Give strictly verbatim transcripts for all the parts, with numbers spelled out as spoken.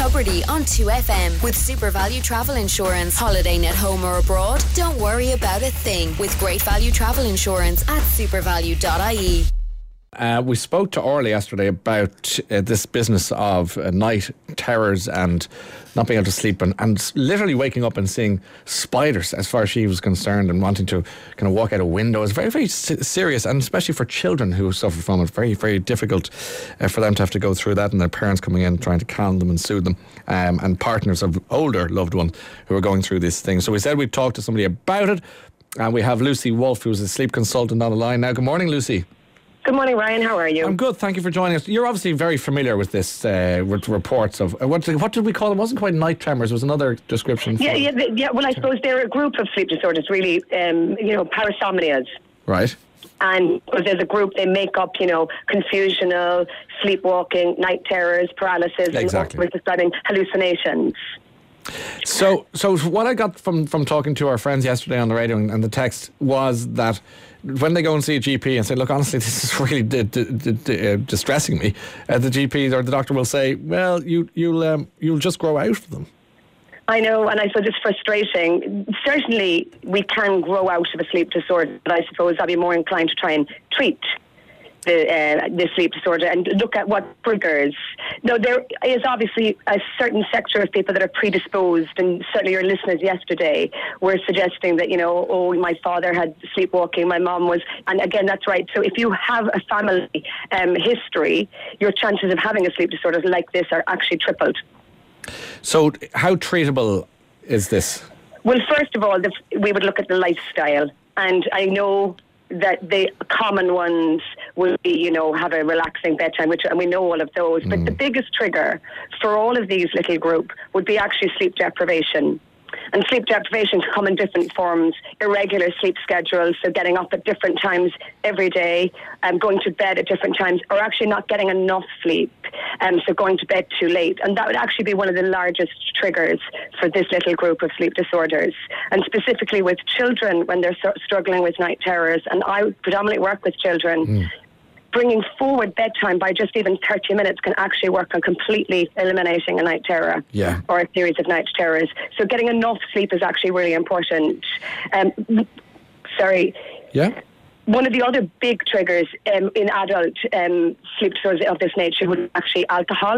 Tubridy on two F M with Super Value Travel Insurance. Holidaying at home or abroad? Don't worry about a thing with Great Value Travel Insurance at supervalue dot I E. Uh, we spoke to Orly yesterday about uh, this business of uh, night terrors and not being able to sleep and, and literally waking up and seeing spiders as far as she was concerned and wanting to kind of walk out a window. It's very, very serious, and especially for children who suffer from it, very, very difficult uh, for them to have to go through that, and their parents coming in trying to calm them and soothe them, um, and partners of older loved ones who are going through these things. So we said we'd talk to somebody about it, and we have Lucy Wolfe, who's a sleep consultant, on the line now. Good morning, Lucy. Good morning, Ryan. How are you? I'm good. Thank you for joining us. You're obviously very familiar with this, uh, with reports of uh, what, what did we call them? It wasn't quite night tremors. It was another description. Yeah, yeah, yeah. Well, I suppose they're a group of sleep disorders, really. Um, you know, parasomnias. Right. And there's a group, they make up, you know, confusional, sleepwalking, night terrors, paralysis, exactly. and we're describing hallucinations. So, so what I got from, from talking to our friends yesterday on the radio and, and the text was that when they go and see a G P and say, look, honestly, this is really d- d- d- d- uh, distressing me, uh, the G P or the doctor will say, well, you, you'll um, you'll just grow out of them. I know, and I suppose it's frustrating. Certainly, we can grow out of a sleep disorder, but I suppose I'd be more inclined to try and treat the uh, the sleep disorder and look at what triggers. Now, there is obviously a certain sector of people that are predisposed, and certainly your listeners yesterday were suggesting that, you know, oh, my father had sleepwalking, my mom was, and again, that's right. So if you have a family um, history, your chances of having a sleep disorder like this are actually tripled. So how treatable is this? Well, first of all, the, we would look at the lifestyle, and I know that the common ones will be, you know, have a relaxing bedtime, which, and we know all of those. Mm. But the biggest trigger for all of these little group would be actually sleep deprivation. And sleep deprivation can come in different forms: irregular sleep schedules, so getting up at different times every day, and um, going to bed at different times, or actually not getting enough sleep, um, so going to bed too late. And that would actually be one of the largest triggers for this little group of sleep disorders. And specifically with children, when they're so- struggling with night terrors, and I predominantly work with children, mm. bringing forward bedtime by just even thirty minutes can actually work on completely eliminating a night terror, yeah. or a series of night terrors. So getting enough sleep is actually really important. Um, sorry. Yeah. One of the other big triggers um, in adult um, sleep disorders of this nature would be actually alcohol.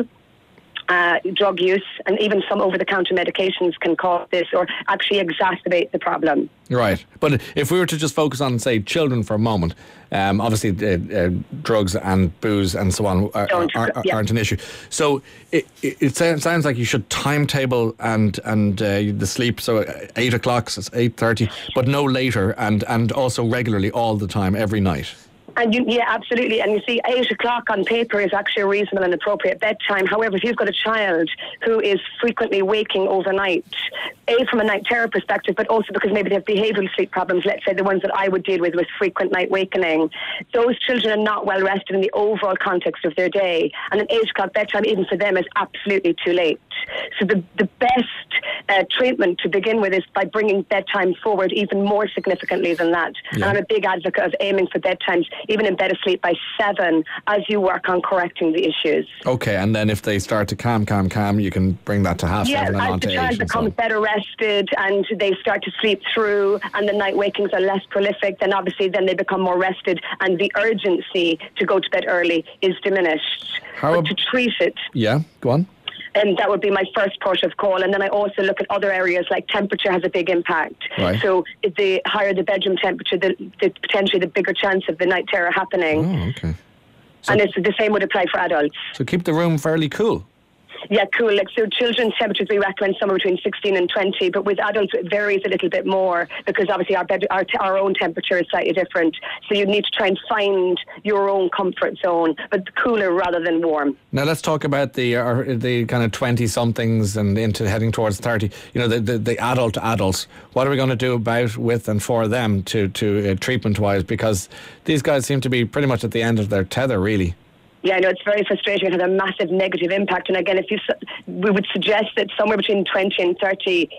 Uh, drug use, and even some over-the-counter medications can cause this or actually exacerbate the problem. Right. But if we were to just focus on, say, children for a moment, um, obviously uh, uh, drugs and booze and so on are, are, are, yeah. aren't an issue. So it, it, it sounds like you should timetable and and uh, the sleep, so eight o'clock, so it's eight thirty, but no later, and, and also regularly all the time, every night. And you, yeah, absolutely. And you see, eight o'clock on paper is actually a reasonable and appropriate bedtime. However, if you've got a child who is frequently waking overnight, A, from a night terror perspective, but also because maybe they have behavioural sleep problems, let's say the ones that I would deal with with frequent night wakening, those children are not well rested in the overall context of their day. And an eight o'clock bedtime, even for them, is absolutely too late. So the, the best uh, treatment to begin with is by bringing bedtime forward even more significantly than that. Yeah. And I'm a big advocate of aiming for bedtimes even in bed asleep by seven as you work on correcting the issues. Okay, and then if they start to calm, calm, calm, you can bring that to half yeah, seven and on to eight. Yeah, as the child becomes so. better rested and they start to sleep through and the night wakings are less prolific, then obviously then they become more rested and the urgency to go to bed early is diminished. How but ab- to treat it... Yeah, go on. And that would be my first port of call. And then I also look at other areas, like temperature has a big impact. Right. So the higher the bedroom temperature, the, the potentially the bigger chance of the night terror happening. Oh, okay. So, and it's the same would apply for adults. So keep the room fairly cool. Yeah, cool. Like, so children's temperatures we recommend somewhere between sixteen and twenty, but with adults it varies a little bit more because obviously our bed, our, our own temperature is slightly different. So you need to try and find your own comfort zone, but cooler rather than warm. Now let's talk about the uh, the kind of twenty somethings and into heading towards thirty. You know, the the, the adult adults. What are we going to do about with and for them to to uh, treatment wise? Because these guys seem to be pretty much at the end of their tether, really. Yeah, I know, it's very frustrating. It has a massive negative impact. And again, if you, we would suggest that somewhere between twenty and thirty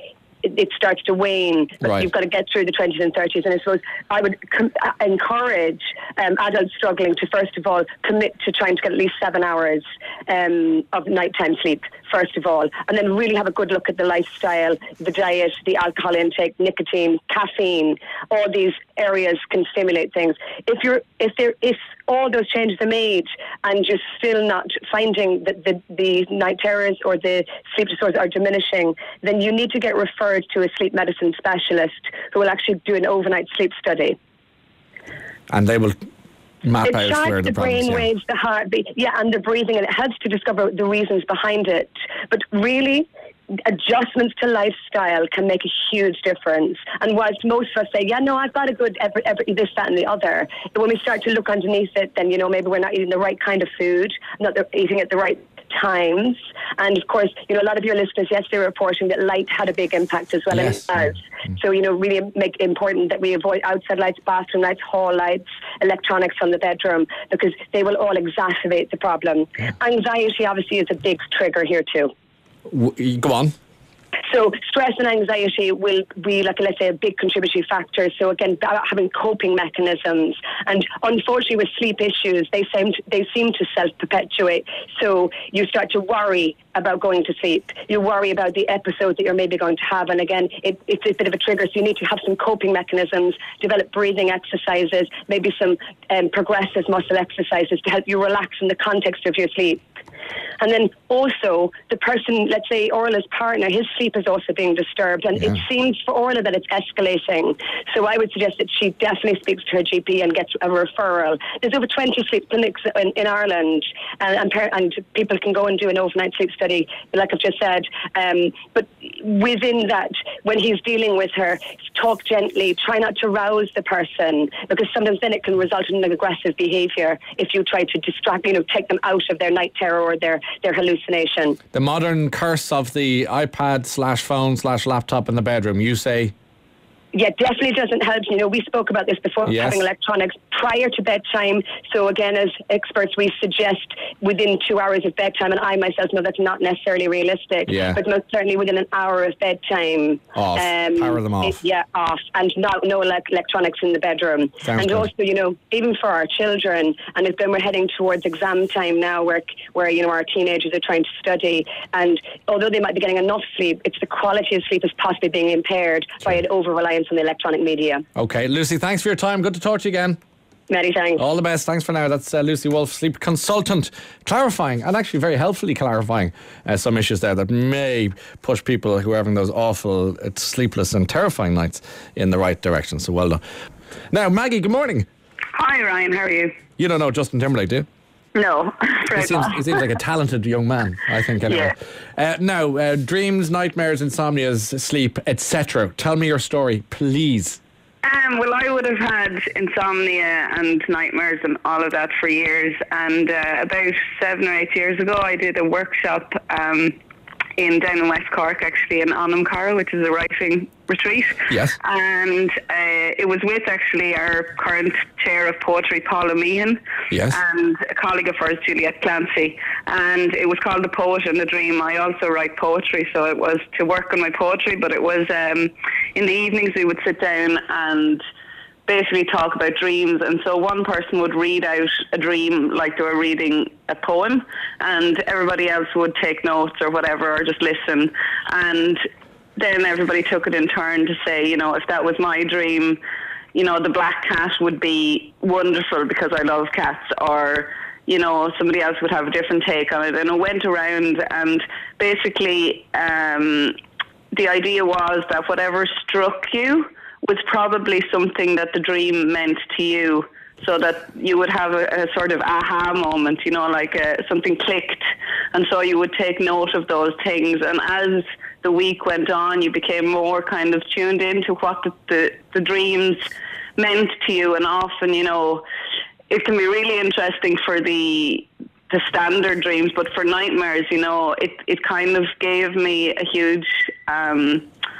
it, it starts to wane. But Right. you've got to get through the twenties and thirties. And I suppose I would com- uh, encourage um, adults struggling to, first of all, commit to trying to get at least seven hours um, of nighttime sleep, first of all. And then really have a good look at the lifestyle, the diet, the alcohol intake, nicotine, caffeine. All these areas can stimulate things. If you're, if there, if all those changes are made and you're still not finding that the, the night terrors or the sleep disorders are diminishing, then you need to get referred to a sleep medicine specialist who will actually do an overnight sleep study. And they will map It out charts where the, the problems brain are. waves, the heartbeat, yeah, and the breathing, and it helps to discover the reasons behind it. But really, adjustments to lifestyle can make a huge difference. And whilst most of us say, yeah, no, I've got a good every, every, this, that and the other, when we start to look underneath it, then, you know, maybe we're not eating the right kind of food, not the, eating at the right times. And of course, you know, a lot of your listeners yesterday were reporting that light had a big impact as well. Yes. And it does. So, you know, really make important that we avoid outside lights, bathroom lights, hall lights, electronics from the bedroom, because they will all exacerbate the problem. Yeah. Anxiety obviously is a big trigger here too. W- Go on. So stress and anxiety will be, like, let's say, a big contributory factor. So again, having coping mechanisms. And unfortunately with sleep issues, they seem to, they seem to self-perpetuate. So you start to worry about going to sleep. You worry about the episode that you're maybe going to have. And again, it, it's a bit of a trigger. So you need to have some coping mechanisms, develop breathing exercises, maybe some um, progressive muscle exercises to help you relax in the context of your sleep. And then also the person, let's say Orla's partner, his sleep is also being disturbed, and Yeah. it seems for Orla that it's escalating. So I would suggest that she definitely speaks to her G P and gets a referral. There's over twenty sleep clinics in, in Ireland, and, and, par- and people can go and do an overnight sleep study, like I've just said. Um, but within that, when he's dealing with her, talk gently, try not to rouse the person, because sometimes then it can result in an aggressive behaviour if you try to distract, you know, take them out of their night terror or their, their hallucination. The modern curse of the iPad slash phone slash laptop in the bedroom, you say? Yeah, definitely doesn't help. You know, we spoke about this before, Yes. having electronics prior to bedtime. So again, as experts, we suggest within two hours of bedtime, and I myself know that's not necessarily realistic, Yeah. but most certainly within an hour of bedtime. Off. Power them off. it- yeah, off. And not, no ele- electronics in the bedroom. Sounds and good. also, you know, even for our children, and then we're heading towards exam time now where, where, you know, our teenagers are trying to study. And although they might be getting enough sleep, it's the quality of sleep is possibly being impaired by an over-reliance on the electronic media. Okay, Lucy, thanks for your time. Good to talk to you again. Many thanks. All the best. Thanks for now. That's uh, Lucy Wolfe, sleep consultant, clarifying and actually very helpfully clarifying uh, some issues there that may push people who are having those awful, uh, sleepless and terrifying nights in the right direction. So well done. Now, Maggie, good morning. Hi, Ryan. How are you? You don't know Justin Timberlake, do you? No. He seems, he seems like a talented young man, I think, anyway. Uh, now, uh, dreams, nightmares, insomnias, sleep, et cetera. Tell me your story, please. Um, well, I would have had insomnia and nightmares and all of that for years. And uh, about seven or eight years ago, I did a workshop um, in down in West Cork, actually, in Onamcara, which is a writing retreat. Yes. And uh, it was with actually our current chair of poetry, Paula Meehan. Yes. And a colleague of hers, Juliette Clancy. And it was called The Poet and the Dream. I also write poetry, so it was to work on my poetry, but it was um, in the evenings we would sit down and basically talk about dreams. And so one person would read out a dream like they were reading a poem, and everybody else would take notes or whatever, or just listen. And then everybody took it in turn to say, you know, if that was my dream, you know, the black cat would be wonderful because I love cats, or, you know, somebody else would have a different take on it. And it went around, and basically um, the idea was that whatever struck you was probably something that the dream meant to you, so that you would have a, a sort of aha moment, you know, like uh, something clicked. And so you would take note of those things. And as the week went on, you became more kind of tuned into what the, the, the dreams meant to you. And often, you know, it can be really interesting for the the standard dreams, but for nightmares, you know, it, it kind of gave me a huge um,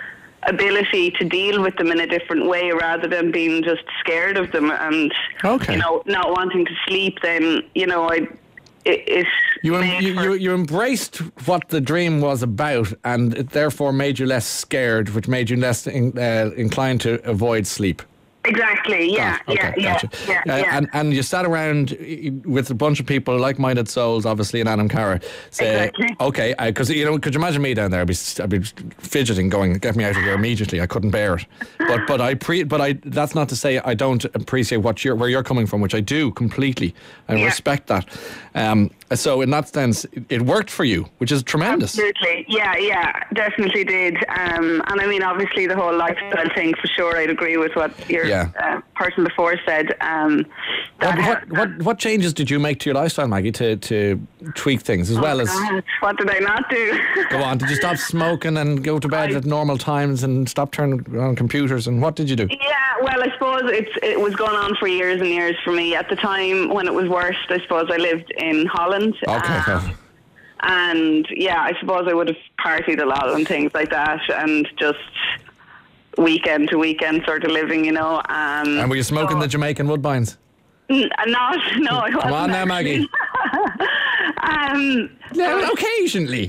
ability to deal with them in a different way, rather than being just scared of them and, Okay. you know, not wanting to sleep. Then, you know, I it, it You, made you, for- you you embraced what the dream was about, and it therefore made you less scared, which made you less in, uh, inclined to avoid sleep. Exactly, yeah, Ah, okay, yeah, gotcha. yeah, yeah, Uh, yeah. And, and you sat around with a bunch of people, like-minded souls, obviously, in Adam Cara. Say, Exactly. okay, because, you know, could you imagine me down there? I'd be, I'd be fidgeting, going, get me out of here immediately. I couldn't bear it. But but I pre, but I that's not to say I don't appreciate what you're, where you're coming from, which I do completely. I Yeah. respect that. Um, so in that sense, it, it worked for you, which is tremendous. Absolutely, yeah, yeah, definitely did. Um, and I mean, obviously, the whole lifestyle thing, for sure, I'd agree with what your Yeah. uh, person before said. Um, that What, what, what, what changes did you make to your lifestyle, Maggie, to, to tweak things as well as... God, what did I not do? Go on, did you stop smoking and go to bed I- at normal times and stop turning on computers, and what did you do? Yeah, well, I suppose it's it was going on for years and years for me. At the time when it was worst, I suppose I lived in Holland. Okay. um, and yeah, I suppose I would have partied a lot and things like that, and just weekend to weekend sort of living, you know. Um, And were you smoking so- the Jamaican Woodbines? N- Not, no, I wasn't. Come on now, actually. Maggie. um, No, occasionally.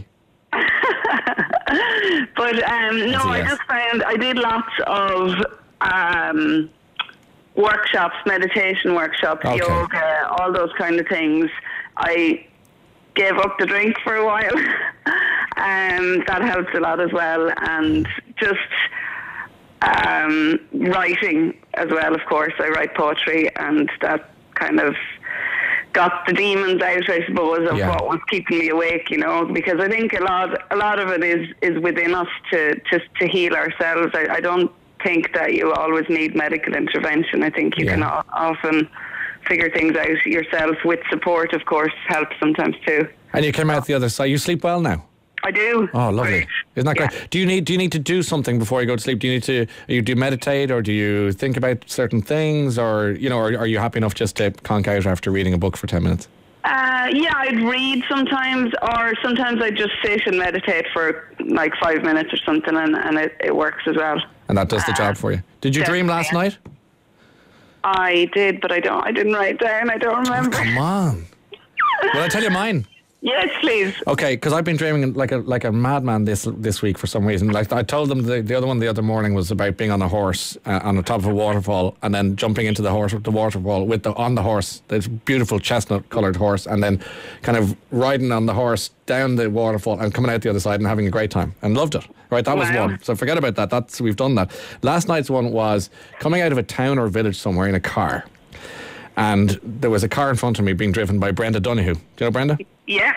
But um, no, That's a I yes. just found I did lots of um, workshops, meditation workshops, Okay. yoga, all those kind of things. I gave up the drink for a while. um, that helped a lot as well, and just um, writing as well. Of course, I write poetry, and that kind of got the demons out, I suppose, of Yeah. what was keeping me awake, you know, because I think a lot a lot of it is, is within us to, to, to heal ourselves. I, I don't think that you always need medical intervention. I think you Yeah. can o- often figure things out yourself with support, of course, helps sometimes too. And you came out the other side. You sleep well now? I do. Oh, lovely. Great. Isn't that Yeah. great? Do you need do you need to do something before you go to sleep? Do you need to you do you meditate, or do you think about certain things, or you know, or are you happy enough just to conk out after reading a book for ten minutes? Uh, yeah, I'd read sometimes, or sometimes I'd just sit and meditate for like five minutes or something, and, and it, it works as well. And that does the Uh, job for you. Did you dream last definitely. night? I did, but I don't. I didn't write down. I don't remember. Come on. Will I tell you mine? Yes, please. Okay, because I've been dreaming like a like a madman this this week for some reason. Like I told them, the, the other one the other morning was about being on a horse uh, on the top of a waterfall, and then jumping into the horse the waterfall with the on the horse, this beautiful chestnut coloured horse, and then kind of riding on the horse down the waterfall and coming out the other side and having a great time, and loved it. Right, that was Wow. one. So forget about that. That's we've done that. Last night's one was coming out of a town or village somewhere in a car, and there was a car in front of me being driven by Brenda Donoghue. Do you know Brenda? Yeah.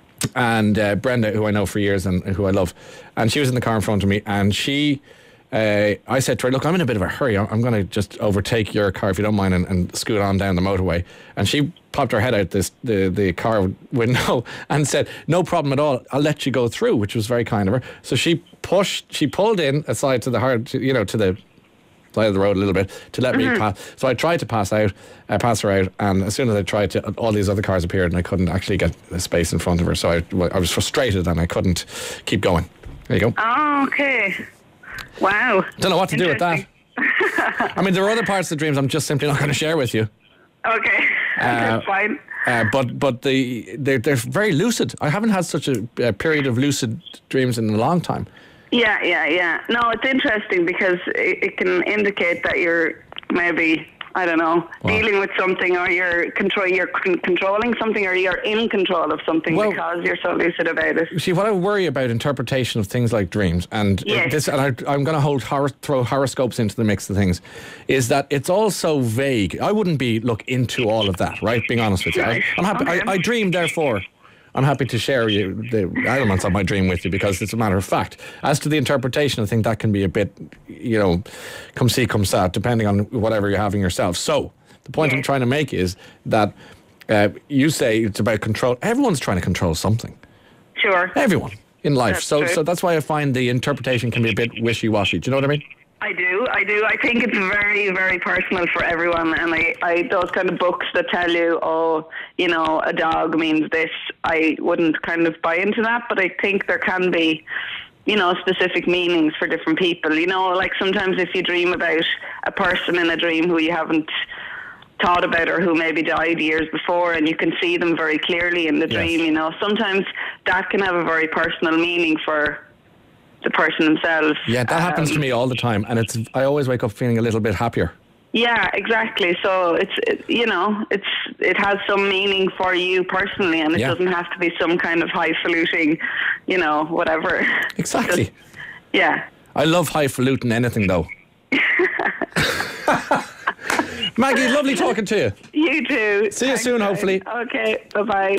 And uh, Brenda, who I know for years and who I love, and she was in the car in front of me, and she, uh, I said to her, look, I'm in a bit of a hurry, I'm going to just overtake your car if you don't mind, and, and scoot on down the motorway. And she popped her head out this the, the car window and said, no problem at all, I'll let you go through, which was very kind of her. So she pushed, she pulled in aside to the hard, to, you know, to the side of the road a little bit to let Mm-hmm. me pass. So I tried to pass out, uh, pass her out, and as soon as I tried to, all these other cars appeared, and I couldn't actually get the space in front of her. So I, well, I was frustrated, and I couldn't keep going. There you go. Oh, okay. Wow. Don't know what to do with that. Interesting. I mean, there are other parts of the dreams I'm just simply not going to share with you. Okay. That's fine. Uh, but but the they're, they're very lucid. I haven't had such a, a period of lucid dreams in a long time. Yeah, yeah, yeah. No, it's interesting because it, it can indicate that you're maybe, I don't know, Wow. dealing with something, or you're control, you're con- controlling something, or you're in control of something Well- because you're so lucid about it. See, what I worry about interpretation of things like dreams, and Yes. this, and I, I'm going to hold hor- throw horoscopes into the mix of things, is that it's all so vague. I wouldn't be look into all of that, right? Being honest with you, I, Right. I'm happy. Okay. I, I dream, therefore. I'm happy to share you the elements of my dream with you because it's a matter of fact. As to the interpretation, I think that can be a bit, you know, come see, come sad, depending on whatever you're having yourself. So the point I'm Yes. trying to make is that uh, you say it's about control. Everyone's trying to control something. Sure. Everyone in life. That's so true. so that's why I find the interpretation can be a bit wishy-washy. Do you know what I mean? I do, I do. I think it's very, very personal for everyone. And I, I, those kind of books that tell you, oh, you know, a dog means this, I wouldn't kind of buy into that. But I think there can be, you know, specific meanings for different people. You know, like sometimes if you dream about a person in a dream who you haven't thought about or who maybe died years before, and you can see them very clearly in the Yes. dream. You know, sometimes that can have a very personal meaning for the person themselves. Yeah, that happens Um, to me all the time, and it's I always wake up feeling a little bit happier. Yeah, exactly. So it's it, you know it's it has some meaning for you personally, and it Yeah. doesn't have to be some kind of highfalutin, you know, whatever. Exactly. Just- yeah. I love highfalutin anything though. Maggie, lovely talking to you. You too. See you Thanks, soon, guys. hopefully. Okay. Bye bye.